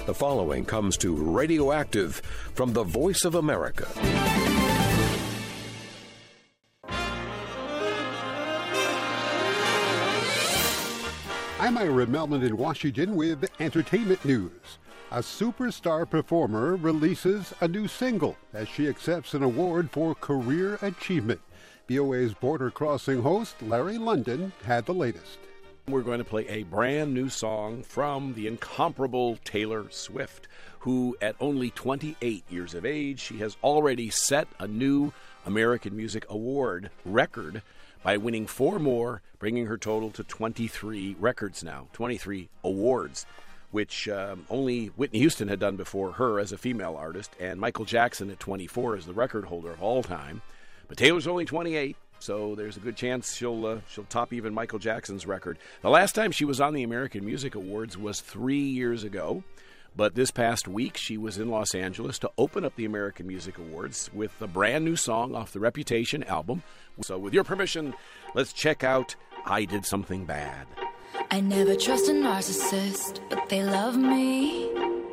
The following comes to Radioactive from the Voice of America. I'm Ira Melman in Washington with entertainment news. A superstar performer releases a new single as she accepts an award for career achievement. VOA's Border Crossing host Larry London had the latest. We're going to play a brand new song from the incomparable Taylor Swift, who at only 28 years of age, she has already set a new American Music Award record by winning 4 more, bringing her total to 23 records now, 23 awards, which only Whitney Houston had done before her as a female artist, and Michael Jackson at 24 is the record holder of all time. But Taylor's only 28. So there's a good chance she'll top even Michael Jackson's record. The last time she was on the American Music Awards was 3 years ago. But this past week, she was in Los Angeles to open up the American Music Awards with a brand new song off the Reputation album. So with your permission, let's check out I Did Something Bad. I never trust a narcissist, but they love me.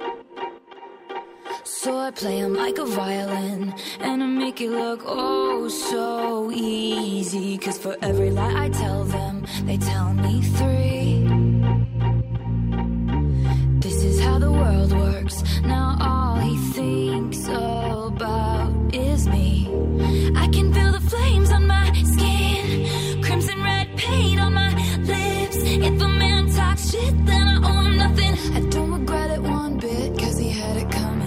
So I play them like a violin, and I make it look oh so easy. 'Cause for every lie I tell them, they tell me 3. This is how the world works. Now all he thinks about is me. I can feel the flames on my skin, crimson red paint on my lips. If a man talks shit, then I owe him nothing. I don't regret it one bit, 'cause he had it coming.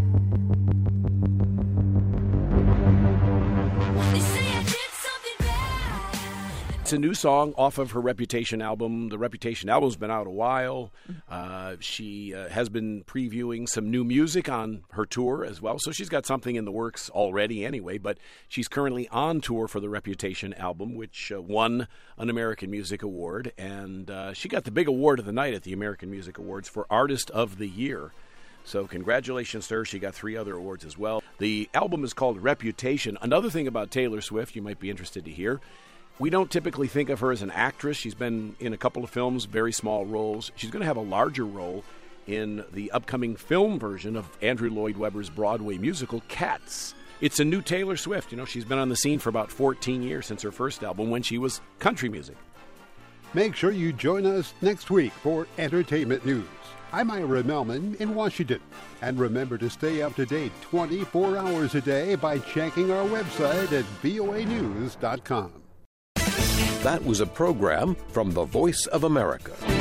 It's a new song off of her Reputation album. The Reputation album's been out a while. She has been previewing some new music on her tour as well, so she's got something in the works already anyway, but she's currently on tour for the Reputation album, which won an American Music Award, and she got the big award of the night at the American Music Awards for Artist of the Year. So congratulations to her. She got 3 other awards as well. The album is called Reputation. Another thing about Taylor Swift you might be interested to hear, we don't typically think of her as an actress. She's been in a couple of films, very small roles. She's going to have a larger role in the upcoming film version of Andrew Lloyd Webber's Broadway musical, Cats. It's a new Taylor Swift. You know, she's been on the scene for about 14 years since her first album when she was country music. Make sure you join us next week for entertainment news. I'm Ira Melman in Washington. And remember to stay up to date 24 hours a day by checking our website at voanews.com. That was a program from the Voice of America.